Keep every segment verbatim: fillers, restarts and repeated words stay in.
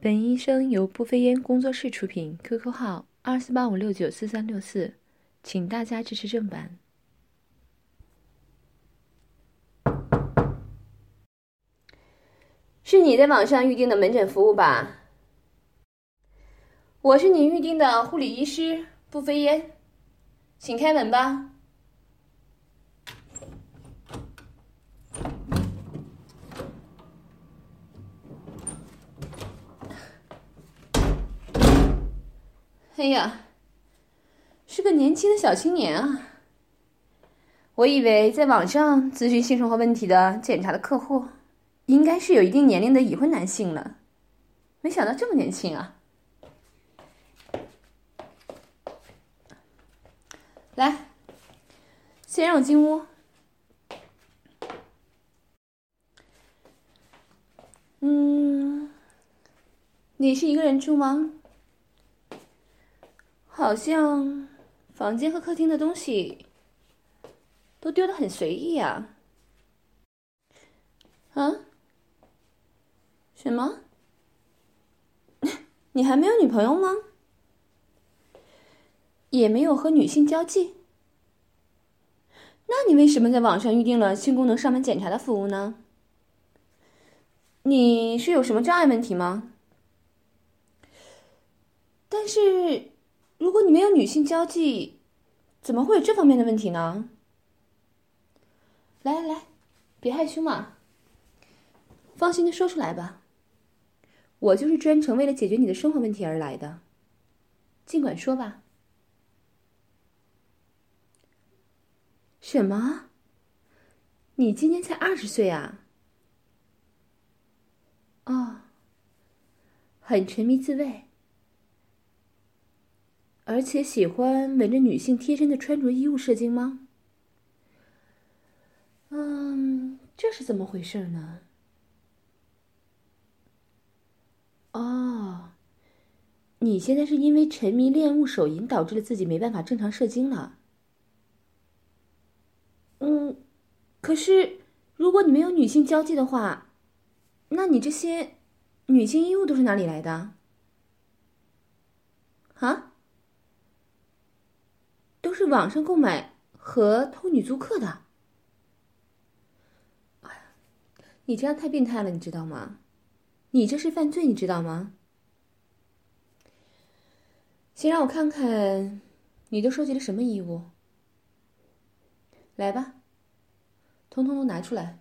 本医生由不飞烟工作室出品 ，Q Q 号二四八五六九四三六四，请大家支持正版。 是你在网上预定的门诊服务吧？我是你预定的护理医师不飞烟，请开门吧。哎呀，是个年轻的小青年啊！我以为在网上咨询性生活问题的检查的客户，应该是有一定年龄的已婚男性了，没想到这么年轻啊！来，先让我进屋。嗯，你是一个人住吗？好像房间和客厅的东西都丢得很随意啊。啊？什么？你还没有女朋友吗？也没有和女性交际？那你为什么在网上预定了性功能上门检查的服务呢？你是有什么障碍问题吗？但是如果你没有女性交际，怎么会有这方面的问题呢？来来来，别害羞嘛，放心的说出来吧。我就是专程为了解决你的生活问题而来的，尽管说吧。什么？你今年才二十岁啊？哦，很沉迷自慰，而且喜欢闻着女性贴身的穿着衣物射精吗？嗯，这是怎么回事呢？哦，你现在是因为沉迷恋物手淫导致了自己没办法正常射精了。嗯，可是如果你没有女性交际的话，那你这些女性衣物都是哪里来的？啊？都是网上购买和偷女租客的。哎呀，你这样太变态了，你知道吗？你这是犯罪，你知道吗？先让我看看你都收集了什么衣物。来吧，通通都拿出来。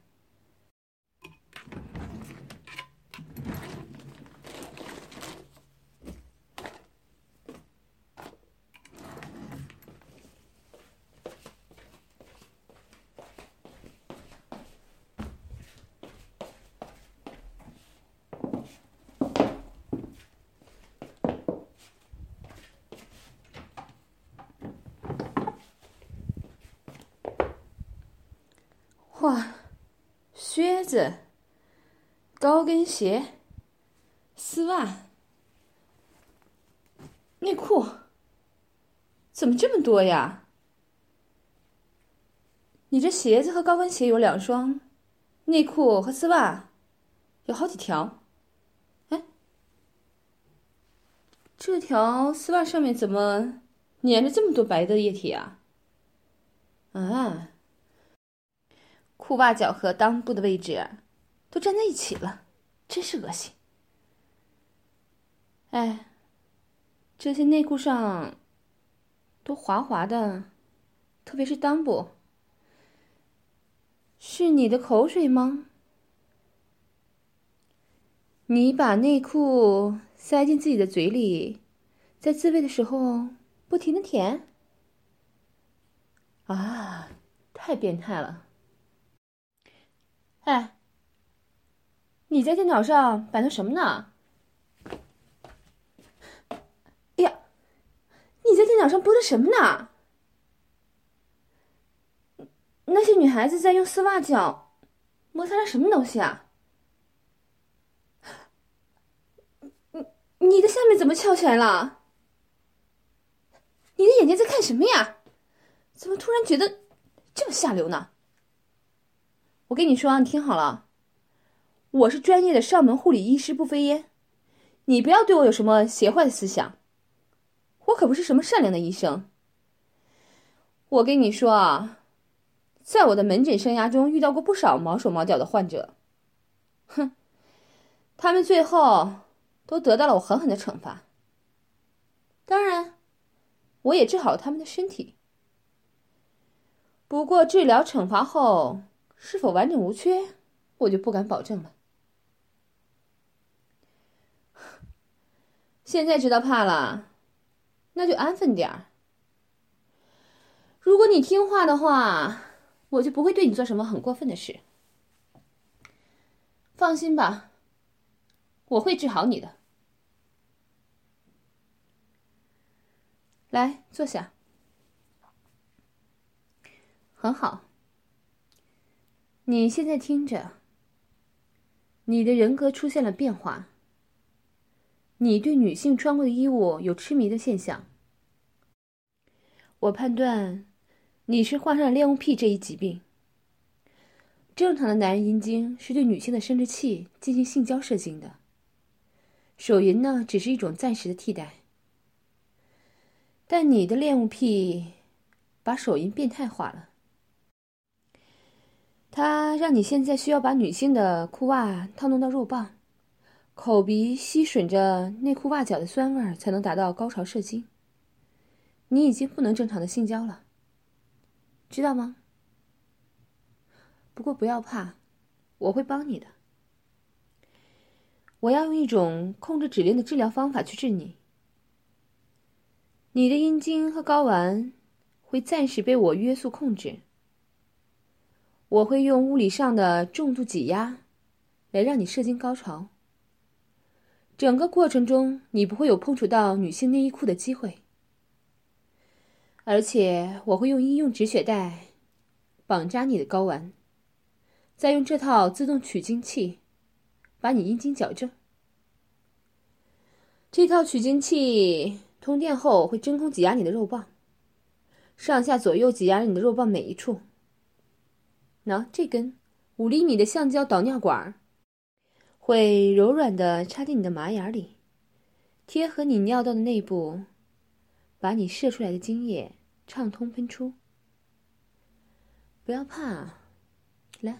哇，靴子、高跟鞋、丝袜、内裤，怎么这么多呀？你这鞋子和高跟鞋有两双，内裤和丝袜有好几条。哎，这条丝袜上面怎么粘着这么多白的液体啊？啊！裤袜角和裆部的位置都粘在一起了，真是恶心。哎，这些内裤上都滑滑的，特别是裆部。是你的口水吗？你把内裤塞进自己的嘴里，在自慰的时候不停的舔？啊，太变态了。哎，你在电脑上摆弄什么呢？哎呀，你在电脑上播的什么呢？那些女孩子在用丝袜脚摩擦着什么东西啊？你你的下面怎么翘起来了？你的眼睛在看什么呀？怎么突然觉得这么下流呢？我跟你说啊，你听好了，我是专业的上门护理医师不飞烟， 你不要对我有什么邪坏的思想，我可不是什么善良的医生。我跟你说啊，在我的门诊生涯中遇到过不少毛手毛脚的患者，哼，他们最后都得到了我狠狠的惩罚。当然，我也治好了他们的身体。不过治疗惩罚后是否完整无缺，我就不敢保证了。现在知道怕了，那就安分点儿。如果你听话的话，我就不会对你做什么很过分的事。放心吧，我会治好你的。来，坐下。很好。你现在听着，你的人格出现了变化。你对女性穿过的衣物有痴迷的现象。我判断你是患上了恋物癖这一疾病。正常的男人阴茎是对女性的生殖器进行性交射精的，手淫呢只是一种暂时的替代。但你的恋物癖把手淫变态化了，它让你现在需要把女性的裤袜套弄到肉棒，口鼻吸吮着内裤袜脚的酸味儿才能达到高潮射精。你已经不能正常的性交了，知道吗？不过不要怕，我会帮你的。我要用一种控制指令的治疗方法去治你。你的阴茎和睾丸会暂时被我约束控制。我会用物理上的重度挤压来让你射精高潮。整个过程中你不会有碰触到女性内衣裤的机会。而且我会用医用止血带绑扎你的睾丸，再用这套自动取精器把你阴茎矫正。这套取精器通电后会真空挤压你的肉棒，上下左右挤压你的肉棒每一处。喏，这根五厘米的橡胶导尿管会柔软地插进你的马眼里，贴合你尿道的内部，把你射出来的精液畅通喷出。不要怕，来，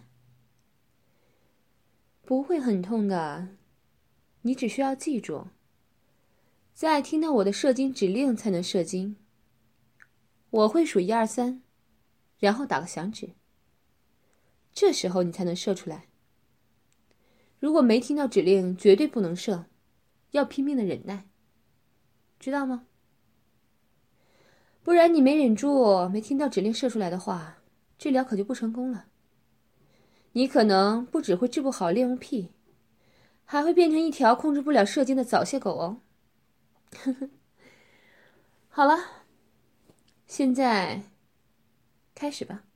不会很痛的，你只需要记住，在听到我的射精指令才能射精。我会数一二三，然后打个响指，这时候你才能射出来。如果没听到指令，绝对不能射，要拼命的忍耐，知道吗？不然你没忍住，没听到指令射出来的话，治疗可就不成功了。你可能不只会治不好恋物癖，还会变成一条控制不了射精的早泄狗哦。好了，现在开始吧。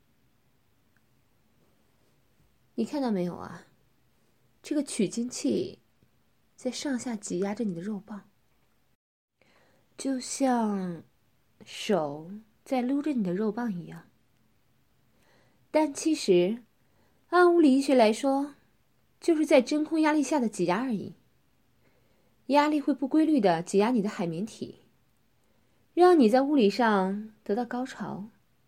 你看到没有啊？这个取精器在上下挤压着你的肉棒，就像手在撸着你的肉棒一样。但其实按物理医学来说，就是在真空压力下的挤压而已。压力会不规律地挤压你的海绵体，让你在物理上得到高潮。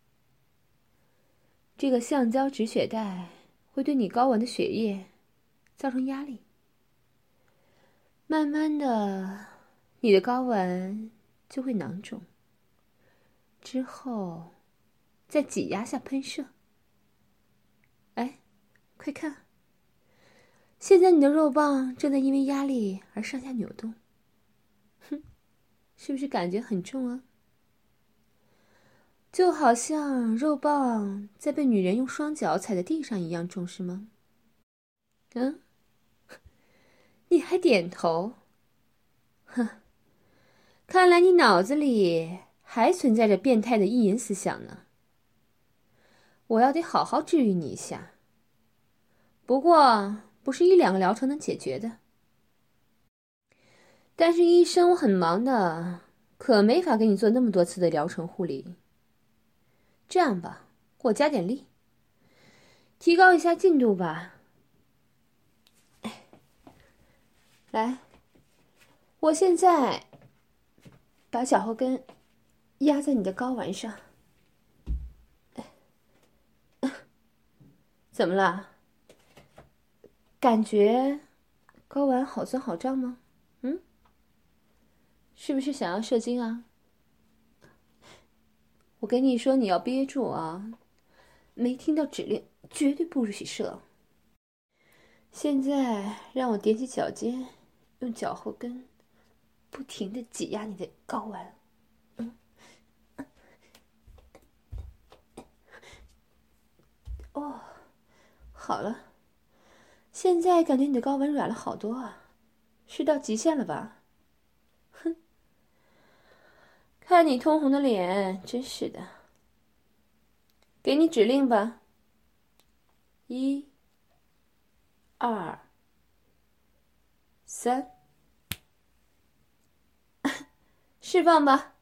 这个橡胶止血带会对你睾丸的血液造成压力，慢慢的，你的睾丸就会囊肿，之后在挤压下喷射。哎，快看，现在你的肉棒正在因为压力而上下扭动，哼，是不是感觉很重啊？就好像肉棒在被女人用双脚踩在地上一样重，是吗？嗯，你还点头？哼，看来你脑子里还存在着变态的意淫思想呢。我要得好好治愈你一下。不过不是一两个疗程能解决的。但是医生，我很忙的，可没法给你做那么多次的疗程护理。这样吧，给我加点力，提高一下进度吧。来， 我现在把脚后跟压在你的睾丸上。怎么了？感觉睾丸好酸好胀吗？嗯？是不是想要射精啊？我跟你说，你要憋住啊！没听到指令，绝对不许射。现在让我踮起脚尖，用脚后跟不停地挤压你的睾丸。嗯。哦，好了，现在感觉你的睾丸软了好多啊，是到极限了吧？哼，看你通红的脸，真是的。给你指令吧。一、二、三，释放吧。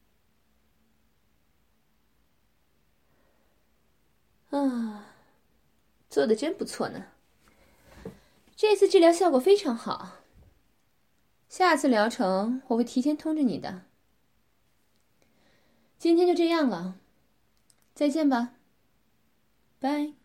啊，做的真不错呢。这次治疗效果非常好。下次疗程我会提前通知你的。今天就这样了，再见吧，拜。